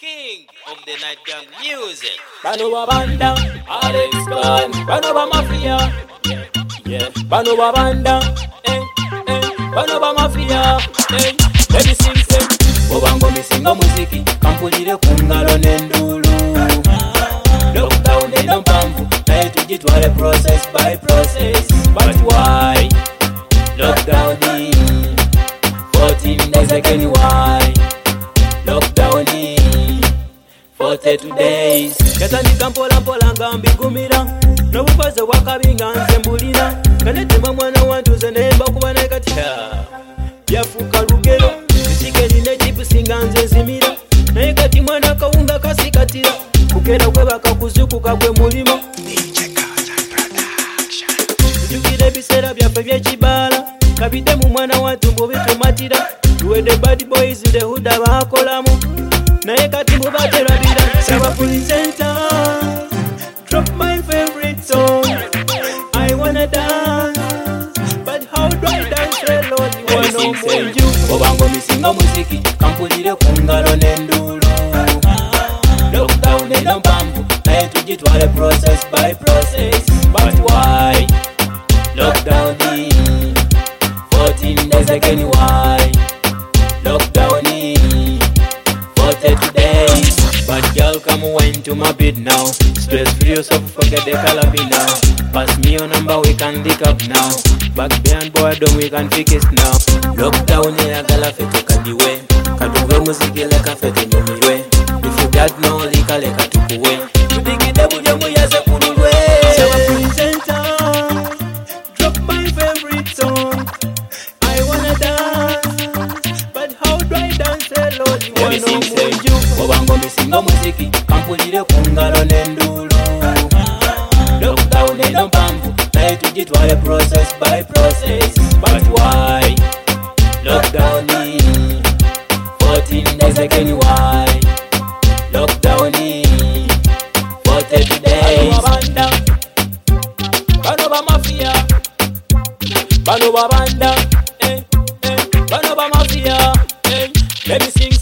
king of the night gang music. Banova Banda, Alex Khan, Banova Mafia, yeah, Banova Banda, Banova Mafia, let me sing them. Bobango misinga muziki, kampulire kungalo nendulu. Lockdown eno mpamvu, naye tujitwale process by process. But why? Lockdown 14 days again, why? Lockdown 42 days. Katandika mpola mpola nga mbigumira, n'obufaze bwakabinga nze mbulira. Kanetema mwana wantuze nemba kuba naye katya byafuuka lugero. Bisikeri ne chipusi nga nze nzimira, naye kati mwana kawunga kasikatira. Kugera kwe bakakuzukuka gwe mulimo. Tujukire ebiseera byaffe by'ekibaala, kabidde mu mwana wattu mbu bitumatira. Tuwedde bad boys the hood abakolamu, naye kati mubaterabira. Saba presenter, drop my favorite song. I wanna dance, but how do I dance alone? You wanna know you. Bobango misinga muziki, kampulire kungalo nendulu. Lockdown eno mpamvu, naye tujitwale process by process. But why? Lockdown 14 days again, why? Lockdown 42 days. But girl, come wine to my beat now. Stress free yourself, forget the calabi now. Pass me your number, we can link up now. Back behind boredom, we can fix it now. Lockdown ya gala fete kadiwe, kaduwe muziki leka fete nyumiwe. If you got no lika leka tukuwe, tudikide buje muyaze kululwe. Saba presenter, drop my favorite song. I wanna dance, but how do I dance alone? You wanna know you. Bobango misinga muziki, kampulire kungalo nendulu. Lockdown eno mpamvu, naye tujitwale process by process. But why? Lockdown 14 days again, why? Lockdown 42 days. Banova Mafia, Banova Banda, Banova Mafia, let me sing.